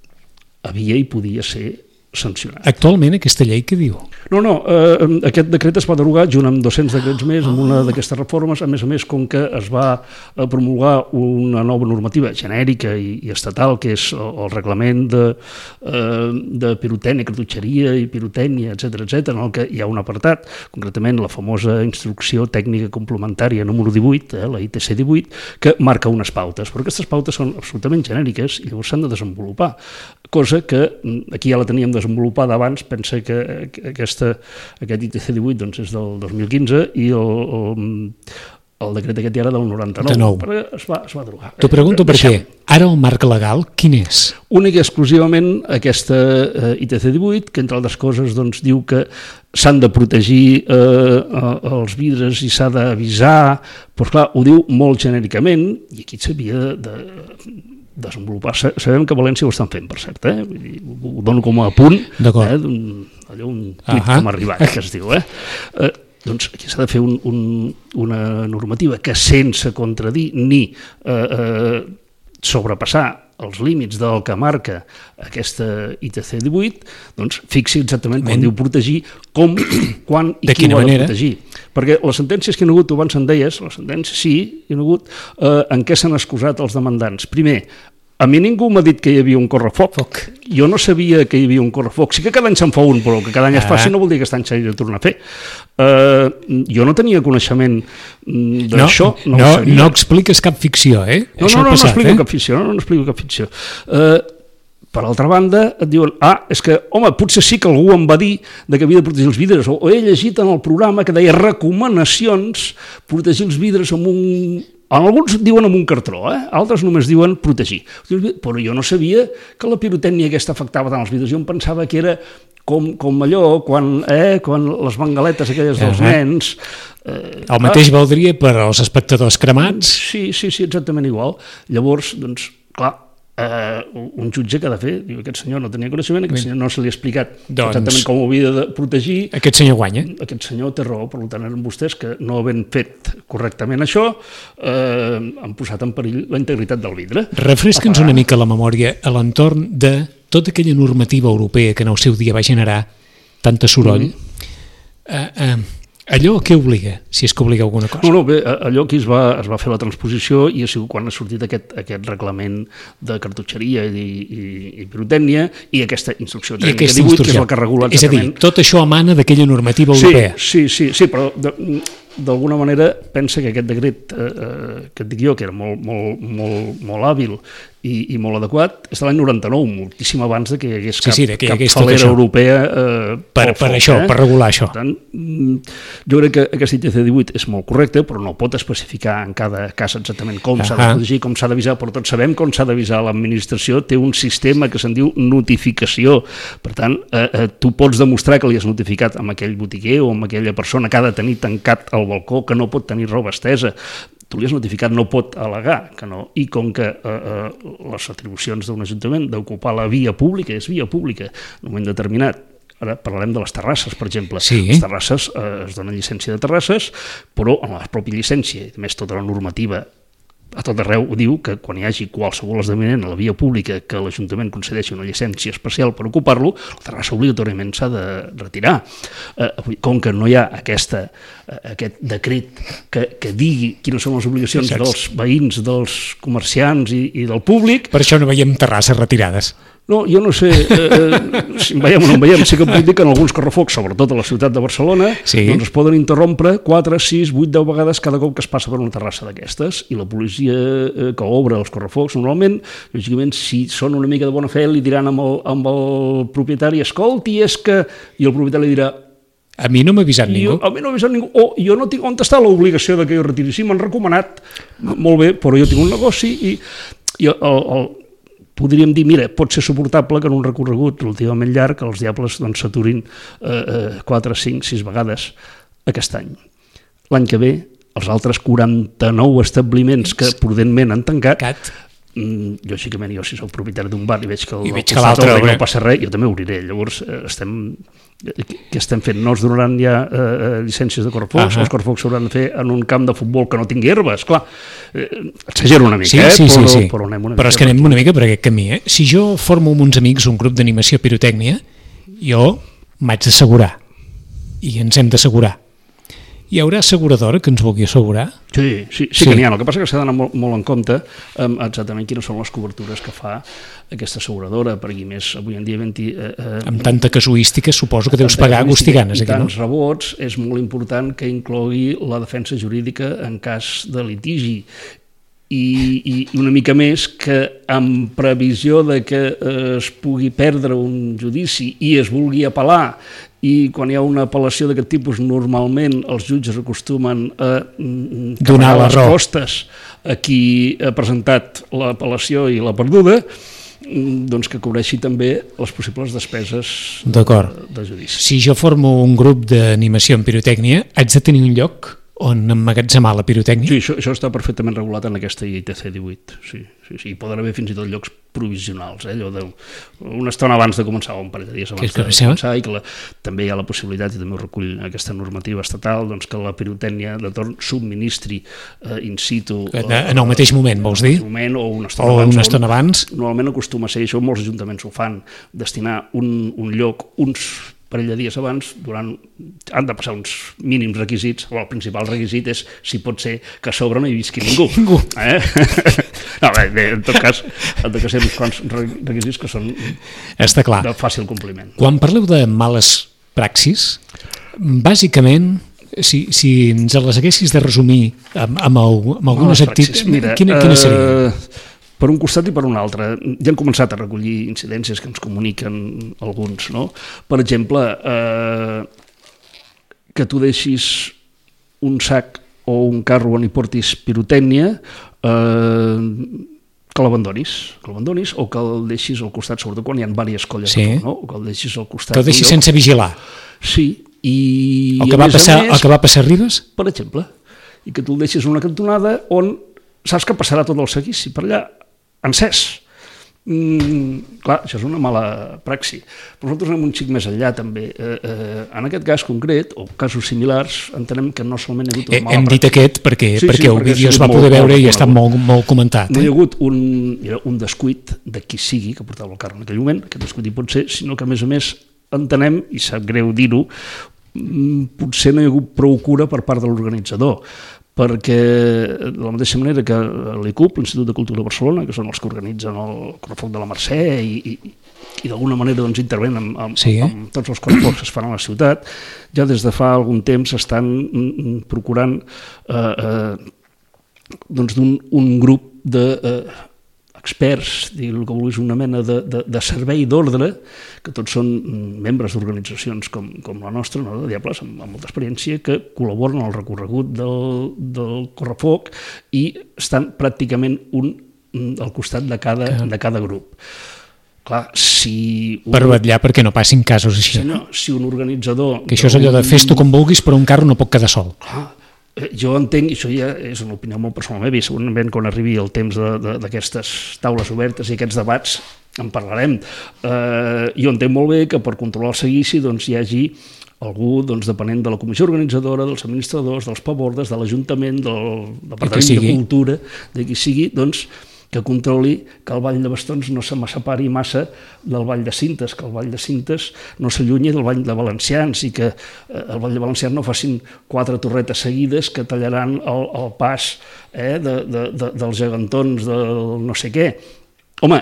Speaker 3: havia i podia ser sancionat.
Speaker 2: Actualment aquesta llei què diu?
Speaker 3: No, no, eh, aquest decret es va derogar junt amb dos-cents decrets més, amb una d'aquestes reformes, a més a més, com que es va promulgar una nova normativa genèrica i, i estatal, que és el, el reglament de, eh, de pirotècnia, cartutxeria i pirotècnia, etcètera, etcètera, en el que hi ha un apartat, concretament la famosa instrucció tècnica complementària número divuit, eh, la I T C divuit, que marca unes pautes, però aquestes pautes són absolutament genèriques i llavors s'han de desenvolupar, cosa que aquí ja la teníem desenvolupada abans, pensa que aquesta, aquest I T C divuit doncs, és del dos mil quinze i el, el, el decret aquest ja era del noranta-nou, però es va, es va derogar.
Speaker 2: T'ho pregunto per què. Ara el marc legal, quin és?
Speaker 3: Únic i exclusivament aquesta eh, I T C divuit, que entre altres coses doncs, diu que s'han de protegir eh, els vidres i s'ha d'avisar, doncs clar, ho diu molt genèricament i aquí s'havia de... de desenvolupar. Sabem que a València ho estan fent, per cert, eh? Ho dono com a punt, eh? un, allò un tuit que m'ha arribat, que es diu. Eh? Eh, doncs aquí s'ha de fer un, un, una normativa que sense contradir ni eh, eh, sobrepassar els límits del que marca aquesta I T C divuit, doncs fixi exactament quan diu protegir, com, quan i qui ho ha de protegir. Perquè les sentències que hi ha hagut, tu abans en deies, les sentències sí, hi ha hagut, eh, en què s'han excusat els demandants. Primer, a mi ningú m'ha dit que hi havia un correfoc. Jo no sabia que hi havia un correfoc. Sí que cada any se'n fa un, però que cada any es faci no vol dir que aquest any s'hagi de tornar a fer. Uh, jo no tenia coneixement d'això.
Speaker 2: No, no, no, no expliques cap ficció, eh?
Speaker 3: No, no, no, no explico cap ficció. No, no explico cap ficció. Uh, per altra banda, et diuen, ah, és que, home, potser sí que algú em va dir que havia de protegir els vidres, o, o he llegit en el programa que deia recomanacions protegir els vidres amb un... Alguns diuen amb un cartró, eh? Altres només diuen protegir. Però jo no sabia que la pirotècnia aquesta afectava tant els vidres. Jo em pensava que era com, com allò, quan, eh, quan les bengaletes aquelles dels uh -huh. nens...
Speaker 2: Eh, el mateix ah, valdria per als espectadors cremats?
Speaker 3: Sí, sí, sí, exactament igual. Llavors, doncs, clar, Uh, un jutge que ha de fer, diu, aquest senyor no tenia coneixement, aquest senyor no se li ha explicat doncs, exactament com ho havia de protegir.
Speaker 2: Aquest senyor guanya.
Speaker 3: Aquest senyor té raó, per tant eren vostès que no havent fet correctament això eh, han posat en perill la integritat del vidre.
Speaker 2: Refresca'ns una mica la memòria a l'entorn de tota aquella normativa europea que en el seu dia va generar tanta soroll. Mm-hmm. uh, uh, Allò què obliga, si és que obliga alguna cosa?
Speaker 3: No, no, bé, allò que es va, es va fer la transposició i ha sigut quan ha sortit aquest, aquest reglament de cartutxeria i, i, i pirotècnia i aquesta instrucció tècnica divuit, que és el que regula exactament.
Speaker 2: És a dir, tot això emana d'aquella normativa europea.
Speaker 3: Sí, sí, sí, sí, però d'alguna manera pensa que aquest decret eh, que et dic jo, que era molt, molt, molt, molt hàbil i, i molt adequat, és de l'any noranta-nou, moltíssim abans de que hi hagués cap,
Speaker 2: sí, sí, que hi hagués
Speaker 3: cap falera europea eh,
Speaker 2: per, per foc, això, eh? per regular això.
Speaker 3: Per tant, jo crec que aquest I T C divuit és molt correcte, però no pot especificar en cada cas exactament com s'ha de protegir, com s'ha d'avisar, però tots sabem com s'ha d'avisar. L'administració té un sistema que se'n diu notificació. Per tant, eh, eh, tu pots demostrar que li has notificat amb aquell botiguer o amb aquella persona que ha de tenir tancat el balcó, que no pot tenir roba estesa. Tu li has notificat, no pot al·legar que no. I com que eh, eh, les atribucions d'un ajuntament d'ocupar la via pública, és via pública en un moment determinat, ara parlarem de les terrasses, per exemple.
Speaker 2: Sí.
Speaker 3: Les terrasses, eh, es dona llicència de terrasses, però en la pròpia llicència, i a més tota la normativa a tot arreu ho diu, que quan hi hagi qualsevol esdeveniment a la via pública que l'Ajuntament concedeixi una llicència especial per ocupar-lo, la terrassa obligatoriment s'ha de retirar. Eh, com que no hi ha aquesta, eh, aquest decret que, que digui quines són les obligacions
Speaker 2: Saps?
Speaker 3: dels veïns, dels comerciants i, i del públic...
Speaker 2: Per això no veiem terrasses retirades.
Speaker 3: No, jo no sé, eh, si en veiem o no en veiem, sí que puc dir que en alguns correfocs, sobretot a la ciutat de Barcelona,
Speaker 2: sí.
Speaker 3: doncs es poden interrompre quatre, sis, vuit, deu vegades cada cop que es passa per una terrassa d'aquestes, i la policia eh, que obre els correfocs, normalment, lògicament, si són una mica de bona fe, li diran amb el, amb el propietari, escolti, és que... I el propietari li dirà...
Speaker 2: A mi no m'ha avisat ningú.
Speaker 3: Jo, a mi no m'ha avisat ningú. O jo no tinc... On està l'obligació de que jo retiri? Sí, m'han recomanat. Molt bé, però jo tinc un negoci i... i el, el, podríem dir, mira, pot ser suportable que en un recorregut relativament llarg els diables doncs, s'aturin eh, quatre, cinc, sis vegades aquest any. L'any que ve, els altres quaranta-nou establiments que prudentment han tancat, Cat. Mm, lògicament jo si sóc propietari d'un bar i veig que, el,
Speaker 2: I veig que l'altre
Speaker 3: no passa res, jo també obriré. Llavors eh, estem... Què estem fent? No es donaran ja eh, llicències de correfocs, uh -huh. els correfocs s'hauran de fer en un camp de futbol que no tingui herbes, clar, eh, exagero una mica,
Speaker 2: sí,
Speaker 3: eh?
Speaker 2: sí,
Speaker 3: però,
Speaker 2: sí, sí.
Speaker 3: però anem una
Speaker 2: però
Speaker 3: mica.
Speaker 2: És que anem una mica per aquest camí, eh? Si jo formo amb uns amics un grup d'animació pirotècnia, jo m'haig d'assegurar, i ens hem d'assegurar. Hi haurà asseguradora que ens vulgui assegurar?
Speaker 3: Sí, sí, sí, sí. que n'hi ha. El que passa és que s'ha d'anar molt, molt en compte amb exactament quines són les cobertures que fa aquesta asseguradora, perquè més avui en dia... venti, eh, eh,
Speaker 2: amb tanta casuística suposo que deus pagar gustiganes.
Speaker 3: I
Speaker 2: aquí, no?
Speaker 3: tants rebots, és molt important que inclogui la defensa jurídica en cas de litigi. I, i una mica més que en previsió de que eh, es pugui perdre un judici i es vulgui apel·lar, i quan hi ha una apel·lació d'aquest tipus normalment els jutges acostumen a
Speaker 2: donar les
Speaker 3: costes a qui ha presentat l'apel·lació i la perduda, doncs que cobreixi també les possibles despeses de, de judici.
Speaker 2: Si jo formo un grup d'animació en pirotècnia, haig de tenir un lloc on emmagatzemar la pirotècnia?
Speaker 3: Sí, això, això està perfectament regulat en aquesta I T C divuit. Sí, sí, sí. Hi poden haver fins i tot llocs provisionals, eh? Allò de una estona abans de començar, o un parell de dies abans de començar, i que la, també hi ha la possibilitat, i també ho recull aquesta normativa estatal, doncs que la pirotècnia de torn subministri eh, in situ...
Speaker 2: Eh, en el mateix moment, vols dir?
Speaker 3: En el moment, o una estona
Speaker 2: o
Speaker 3: abans.
Speaker 2: Una estona abans.
Speaker 3: Normalment acostuma a ser això, molts ajuntaments ho fan, destinar un, un lloc, uns parell de dies abans, durant, han de passar uns mínims requisits. El principal requisit és, si pot ser, que a sobre no hi visqui ningú.
Speaker 2: Ningú.
Speaker 3: Eh? No, bé, en tot cas, han de ser uns quants requisits que són
Speaker 2: Està clar.
Speaker 3: de fàcil compliment.
Speaker 2: Quan parleu de males praxis, bàsicament, si, si ens les haguessis de resumir amb, amb, el, amb algunes activitats, quina, quina seria?
Speaker 3: Uh, per un costat i per un altre. Ja han començat a recollir incidències que ens comuniquen alguns, no? Per exemple, eh, que tu deixis un sac o un carro on hi portis pirotècnia, eh, que l'abandonis, que l'abandonis o que el deixis al costat, sobretot quan hi ha diverses colles,
Speaker 2: sí.
Speaker 3: no? O que el deixis al costat.
Speaker 2: Que el deixis sense vigilar.
Speaker 3: Sí. I,
Speaker 2: el, que
Speaker 3: i
Speaker 2: va passar,
Speaker 3: més,
Speaker 2: el que va passar a Ribes?
Speaker 3: Per exemple. I que tu el deixis en una cantonada on saps que passarà tot el seguici per allà, encès. Mm, clar, això és una mala praxi. Però nosaltres anem un xic més enllà també. Eh, eh, en aquest cas concret, o casos similars, entenem que no solament hi ha hagut una mala
Speaker 2: Hem
Speaker 3: praxi.
Speaker 2: dit aquest perquè,
Speaker 3: sí,
Speaker 2: perquè
Speaker 3: sí,
Speaker 2: el
Speaker 3: perquè
Speaker 2: vídeo es va poder veure i ha estat molt, molt comentat.
Speaker 3: No
Speaker 2: eh?
Speaker 3: hi ha hagut un, un descuit de qui sigui que portava el carro en aquell moment, aquest descuit hi pot ser, sinó que a més a més entenem, i sap greu dir-ho, potser no hi ha hagut prou cura per part de l'organitzador, perquè de la mateixa manera que l'I C U P, l'Institut de Cultura de Barcelona, que són els que organitzen el Correfoc de la Mercè i, i, i d'alguna manera doncs, intervenen amb, amb,
Speaker 2: sí.
Speaker 3: amb tots els correfocs que es fan a la ciutat, ja des de fa algun temps estan procurant eh, eh, doncs d'un un grup de... Eh, experts, digueu-li que vulguis, una mena de, de, de servei d'ordre, que tots són membres d'organitzacions com, com la nostra, no? de Diables, amb, amb molta experiència, que col·laboren al recorregut del, del correfoc i estan pràcticament un al costat de cada, de cada grup. Clar, si... Un...
Speaker 2: Per vetllar perquè no passin casos així.
Speaker 3: Senyor, si un organitzador...
Speaker 2: Que això és allò de fes-t'ho com vulguis, però un carro no pot quedar sol.
Speaker 3: Clar, jo entenc, i això ja és una opinió molt personal meva, i segurament quan arribi el temps d'aquestes taules obertes i aquests debats en parlarem. Eh, jo entenc molt bé que per controlar el seguici doncs, hi hagi algú, doncs, depenent de la comissió organitzadora, dels administradors, dels pabordes, de l'Ajuntament, del Departament de Cultura, de qui sigui, doncs, que controli que el Ball de Bastons no se m'assepari massa del Ball de Cintes, que el Ball de Cintes no s'allunyi del Ball de Valencians i que eh, el Ball de Valencians no facin quatre torretes seguides que tallaran el, el pas eh, de, de, de, dels gegantons del no sé què. Home,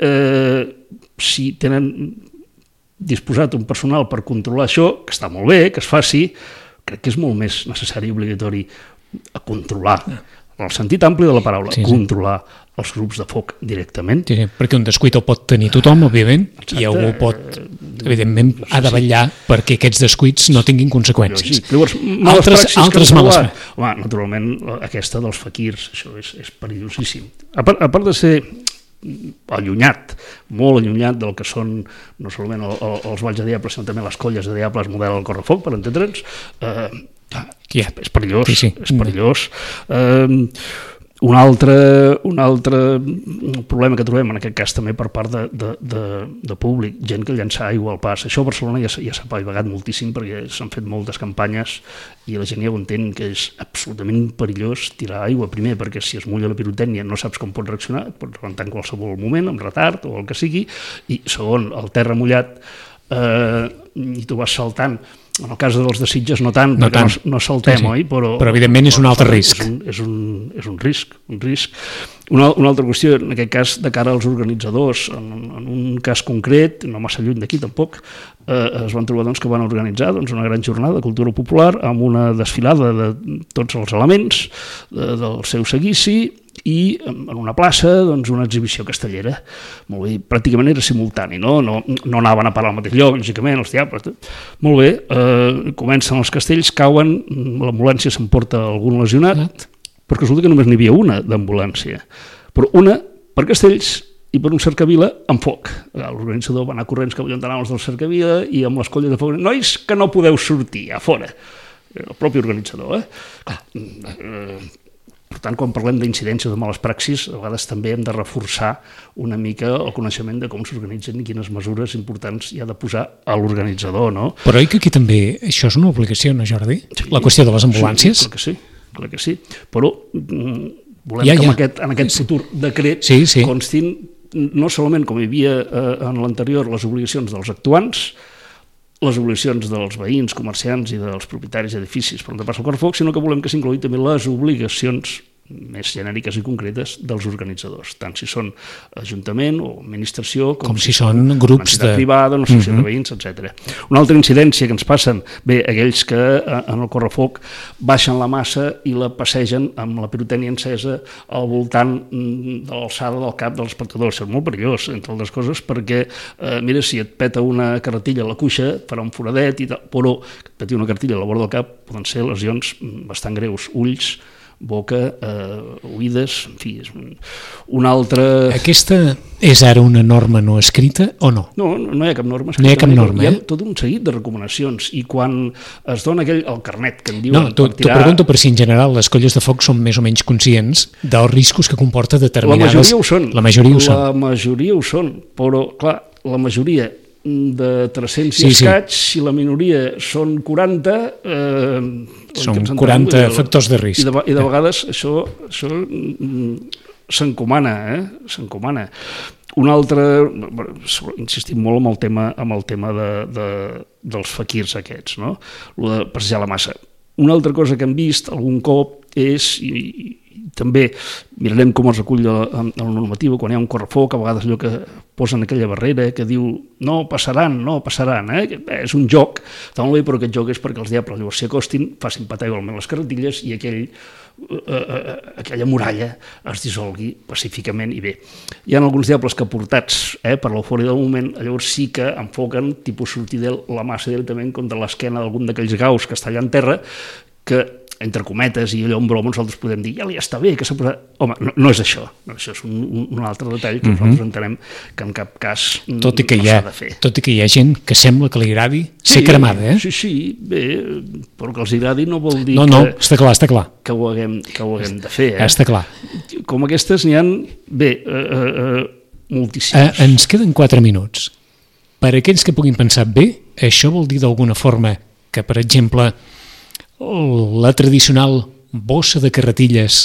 Speaker 3: eh, si tenen disposat un personal per controlar això, que està molt bé, que es faci, crec que és molt més necessari i obligatori a controlar, en el sentit ampli de la paraula, sí, sí. controlar els grups de foc directament.
Speaker 2: Sí, sí, perquè un descuit el pot tenir tothom, òbviament, exacte. I algú pot, evidentment, no sé, ha de vetllar sí. perquè aquests descuits no tinguin conseqüències. Sí.
Speaker 3: Llavors, altres altres males... Home, naturalment, aquesta dels faquirs, això és, és perillosíssim. A part, a part de ser allunyat, molt allunyat del que són no solament el, el, els balls de diables, sinó també les colles de diables model al correfoc, per entendre'ns, eh, yeah. és perillós, sí, sí. és perillós. Eh, un, altre, un altre problema que trobem en aquest cas també per part de, de, de, de públic, gent que llança aigua al pas. Això a Barcelona ja, ja s'ha apaivagat moltíssim perquè s'han fet moltes campanyes i la gent ja ho entén que és absolutament perillós tirar aigua, primer perquè si es mulla la pirotècnia no saps com pot reaccionar, et pot rebentar en qualsevol moment, amb retard o el que sigui, i segon, el terra mullat eh, i tu vas saltant. En el cas dels de Sitges no tant, no perquè tant. no, no saltem, sí, sí. oi? Però,
Speaker 2: però evidentment és un altre risc.
Speaker 3: És un, és un, és un risc. Un risc. Una, una altra qüestió, en aquest cas, de cara als organitzadors, en, en un cas concret, no massa lluny d'aquí tampoc, eh, es van trobar doncs, que van organitzar doncs, una gran jornada de cultura popular amb una desfilada de tots els elements de, del seu seguici i en una plaça doncs, una exhibició castellera. Molt bé, pràcticament era simultani, no? No, no anaven a parar al mateix lloc, lògicament, els diables. Molt bé, eh, comencen els castells, cauen, l'ambulància s'emporta algun lesionat, perquè resulta que només n'hi havia una d'ambulància, però una per castells i per un cercavila amb foc. L'organitzador va anar corrents cap allà on anaven els del cercavila i amb les colles de foc, nois que no podeu sortir, a fora. El propi organitzador, eh? Clar, eh, per tant, quan parlem d'incidències de males praxis, a vegades també hem de reforçar una mica el coneixement de com s'organitzen i quines mesures importants hi ha de posar a l'organitzador, no?
Speaker 2: Però oi que aquí també això és una obligació, no, Jordi? Sí, la qüestió de les ambulàncies?
Speaker 3: Sí, clar que sí, clar que sí. Però volem ja, ja. que en aquest, en aquest futur decret
Speaker 2: sí, sí.
Speaker 3: constin no solament com hi havia eh, en l'anterior les obligacions dels actuants, les obligacions dels veïns, comerciants i dels propietaris d'edificis per on passa el correfoc, sinó que volem que s'incloïn també les obligacions més genèriques i concretes dels organitzadors, tant si són ajuntament o administració, com,
Speaker 2: com si, si són grups de...
Speaker 3: privada, una associació uh-huh. de veïns, etcètera. Una altra incidència que ens passen, bé, aquells que en el correfoc baixen la massa i la passegen amb la pirotènia encesa al voltant de l'alçada del cap dels espectadors. És molt perillós, entre altres coses, perquè, eh, mira, si et peta una carretilla a la cuixa, farà un foradet i tal, però que et peti una carretilla a la vora del cap poden ser lesions bastant greus, ulls, boca, eh, oïdes, en fi, és una altra...
Speaker 2: Aquesta és ara una norma no escrita o no?
Speaker 3: No, no hi ha cap norma escrita.
Speaker 2: No hi ha cap norma,
Speaker 3: hi ha
Speaker 2: eh?
Speaker 3: tot un seguit de recomanacions i quan es dona aquell, el carnet que en diuen...
Speaker 2: No, t'ho tirar... pregunto per si en general les colles de foc són més o menys conscients dels riscos que comporta determinades...
Speaker 3: La majoria ho són.
Speaker 2: La majoria ho són.
Speaker 3: La majoria ho són, però, clar, la majoria de tres-cents sí, i escaig, sí. Si la minoria són quaranta... Eh,
Speaker 2: són quaranta entenem, factors de risc.
Speaker 3: I de, i de vegades això, això s'encomana, eh? s'encomana. Un altre, insistim molt amb el tema, amb el tema de, de, dels faquirs aquests, no? Lo de passejar la massa. Una altra cosa que hem vist algun cop és, i, també mirarem com es recull a la normativa quan hi ha un correfoc, a vegades allò que posen aquella barrera que diu no passaran, no passaran, eh? És un joc, està molt bé, però aquest joc és perquè els diables llavors s'hi acostin, facin patar igualment les carretilles i aquell, eh, eh, aquella muralla es dissolgui pacíficament i bé. Hi ha alguns diables que portats eh, per l'eufòria del moment, llavors sí que enfoquen tipus sortir la massa directament contra l'esquena d'algun d'aquells gaus que està allà en terra, que entre cometes i allò en broma nosaltres podem dir ja li està bé, que s'ha posat... Home, no, no és això, no, això és un, un altre detall que nosaltres mm-hmm. entenem que en cap cas
Speaker 2: tot i que
Speaker 3: no
Speaker 2: ha,
Speaker 3: s'ha de fer.
Speaker 2: Tot i que hi ha gent que sembla que li agradi ser
Speaker 3: sí,
Speaker 2: cremada, eh?
Speaker 3: Sí, sí, bé, però que els agradi no vol dir
Speaker 2: no, no,
Speaker 3: que,
Speaker 2: està clar, està clar.
Speaker 3: que, ho haguem, que ho haguem de fer. Eh?
Speaker 2: Està clar.
Speaker 3: Com aquestes n'hi ha, bé, eh, eh, moltíssimes.
Speaker 2: Eh, ens queden quatre minuts. Per a aquells que puguin pensar, bé, això vol dir d'alguna forma que, per exemple, la tradicional bossa de carretilles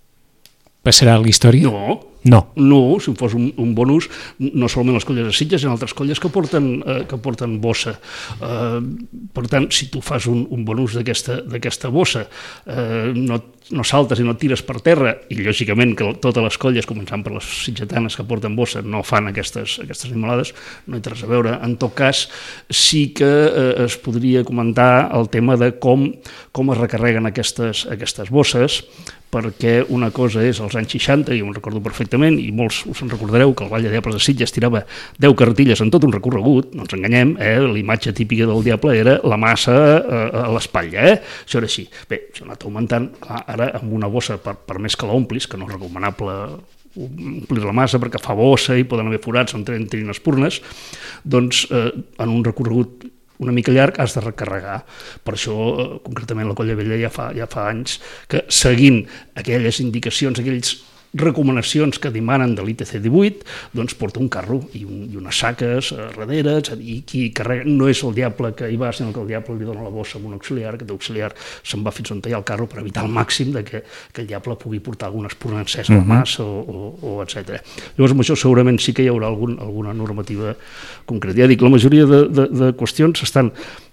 Speaker 2: passarà a la història?
Speaker 3: No,
Speaker 2: no.
Speaker 3: No, si fos un, un bon ús, no solament les colles de Sitges, hi ha altres colles que porten, eh, que porten bossa. Eh, per tant, si tu fas un, un bon ús d'aquesta bossa, eh, no, no saltes i no et tires per terra, i lògicament que totes les colles, començant per les sitgetanes que porten bossa, no fan aquestes, aquestes animalades, no hi té res a veure. En tot cas, sí que eh, es podria comentar el tema de com, com es recarreguen aquestes, aquestes bosses, perquè una cosa és als anys seixanta, i ho recordo perfectament, i molts us en recordareu que el Vall de Diables de Sitges tirava deu carretilles en tot un recorregut, no ens enganyem, eh? La imatge típica del diable era la massa eh, a l'espatlla, eh? Això era així. Bé, això ha anat augmentant, clar, ara amb una bossa, per, per més que l'omplis, que no és recomanable omplir la massa perquè fa bossa i poden haver forats on entrin espurnes, doncs eh, en un recorregut una mica llarg has de recarregar. Per això, eh, concretament, la Colla Vella ja fa, ja fa anys que, seguint aquelles indicacions, aquells recomanacions que demanen de l'I T C divuit, doncs porta un carro i, un, i unes saques a darrere, és a dir, qui carrega no és el diable que hi va, sinó que el diable li dona la bossa amb un auxiliar, aquest auxiliar se'n va fins on hi ha el carro per evitar al màxim de que, que el diable pugui portar alguna espurna encesa a la massa o, o, o etcètera. Llavors, amb això segurament sí que hi haurà algun, alguna normativa concreta. Ja dic, la majoria de, de, de qüestions estan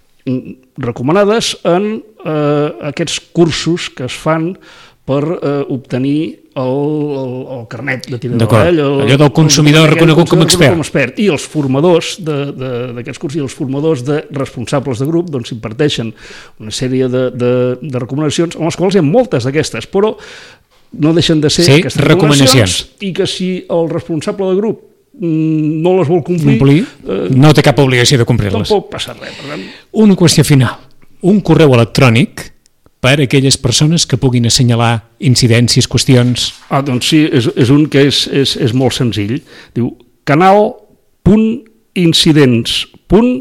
Speaker 3: recomanades en eh, aquests cursos que es fan per eh, obtenir el, el, el carnet de tirador. Eh? Allò,
Speaker 2: allò del consumidor reconegut com a expert. Com expert.
Speaker 3: I els formadors d'aquests cursos i els formadors de responsables de grup doncs imparteixen una sèrie de, de, de recomanacions, en les quals hi ha moltes d'aquestes, però no deixen de ser
Speaker 2: sí,
Speaker 3: aquestes
Speaker 2: recomanacions,
Speaker 3: recomanacions i que si el responsable de grup no les vol complir,
Speaker 2: complir
Speaker 3: eh,
Speaker 2: no té cap obligació de complir-les.
Speaker 3: Tampoc passa res. Per tant.
Speaker 2: Una qüestió final. Un correu electrònic per a aquelles persones que puguin assenyalar incidències, qüestions...
Speaker 3: Ah, doncs sí, és, és un que és, és, és molt senzill. Diu canal punt incidents punt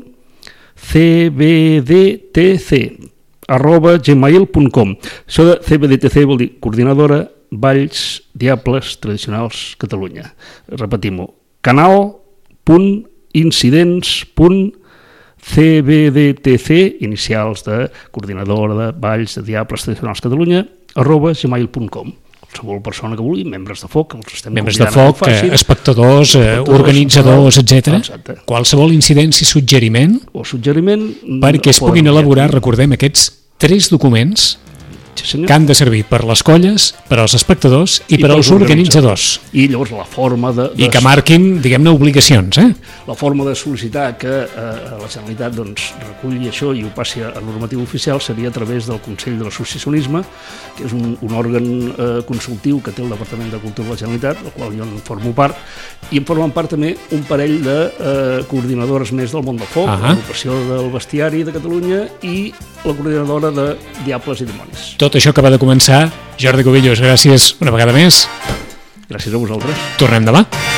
Speaker 3: c b d t c arroba gmail punt com. Això de C B D T C vol dir Coordinadora Valls Diables Tradicionals Catalunya. Repetim-ho. canal punt incidents punt C B D T C, inicials de Coordinadora de Valls de Diables Tradicionals Catalunya, arroba gmail punt com. Qualsevol persona que vulgui, membres de foc, els estem
Speaker 2: membres de
Speaker 3: convidant
Speaker 2: foc, eh, espectadors, eh, organitzadors, etcètera. Qualsevol incidència, suggeriment,
Speaker 3: o suggeriment
Speaker 2: perquè es puguin elaborar, recordem, aquests tres documents
Speaker 3: sí,
Speaker 2: que han de servir per les colles, per als espectadors i, I per als organitzadors.
Speaker 3: I llavors la forma de... de
Speaker 2: I que marquin, diguem-ne, obligacions, eh?
Speaker 3: La forma de sol·licitar que eh, la Generalitat doncs, reculli això i ho passi a normativa oficial seria a través del Consell de l'Associacionisme, que és un, un òrgan eh, consultiu que té el Departament de Cultura de la Generalitat, del qual jo en formo part, i en formen part també un parell de eh, coordinadores més del món del foc, uh -huh. l'agrupació del bestiari de Catalunya i la coordinadora de Diables i Dimonis.
Speaker 2: Tot això acaba de començar. Jordi Cubillos, gràcies una vegada més.
Speaker 3: Gràcies a vosaltres.
Speaker 2: Tornem demà.